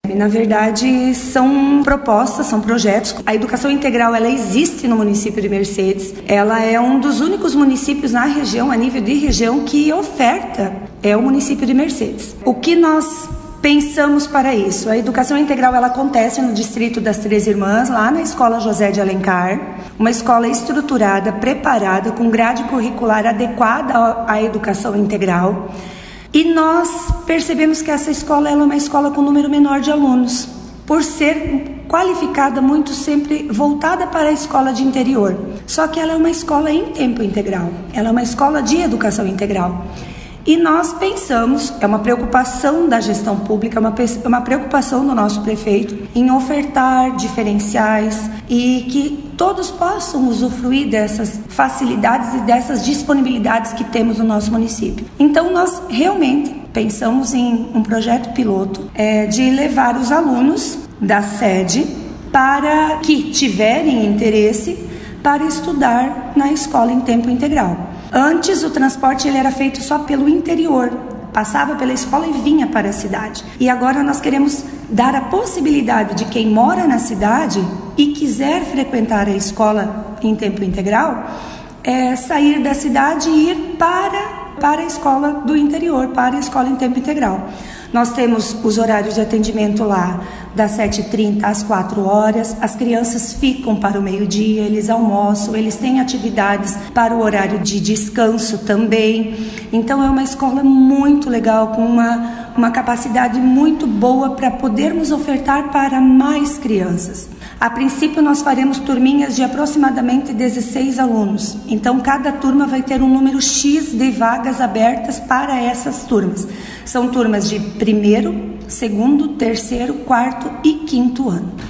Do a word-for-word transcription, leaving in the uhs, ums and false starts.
Na verdade, são propostas, são projetos. A educação integral, ela existe no município de Mercedes. Ela é um dos únicos municípios na região, a nível de região, que oferta é o município de Mercedes. O que nós pensamos para isso? A educação integral, ela acontece no distrito das Três Irmãs, lá na Escola José de Alencar, uma escola estruturada, preparada, com grade curricular adequada à educação integral. E nós percebemos que essa escola ela é uma escola com número menor de alunos, por ser qualificada muito sempre voltada para a escola de interior. Só que ela é uma escola em tempo integral, ela é uma escola de educação integral. E nós pensamos, é uma preocupação da gestão pública, é uma, uma preocupação do nosso prefeito em ofertar diferenciais e que todos possam usufruir dessas facilidades e dessas disponibilidades que temos no nosso município. Então nós realmente pensamos em um projeto piloto é, de levar os alunos da sede para que tiverem interesse para estudar na escola em tempo integral. Antes, o transporte ele era feito só pelo interior, passava pela escola e vinha para a cidade. E agora nós queremos dar a possibilidade de quem mora na cidade e quiser frequentar a escola em tempo integral, é, sair da cidade e ir para, para a escola do interior, para a escola em tempo integral. Nós temos os horários de atendimento lá das sete e trinta às quatro horas, as crianças ficam para o meio-dia, eles almoçam, eles têm atividades para o horário de descanso também. Então é uma escola muito legal, com uma, uma capacidade muito boa para podermos ofertar para mais crianças. A princípio nós faremos turminhas de aproximadamente dezesseis alunos, então cada turma vai ter um número X de vagas abertas para essas turmas. São turmas de primeiro, segundo, terceiro, quarto e quinto ano.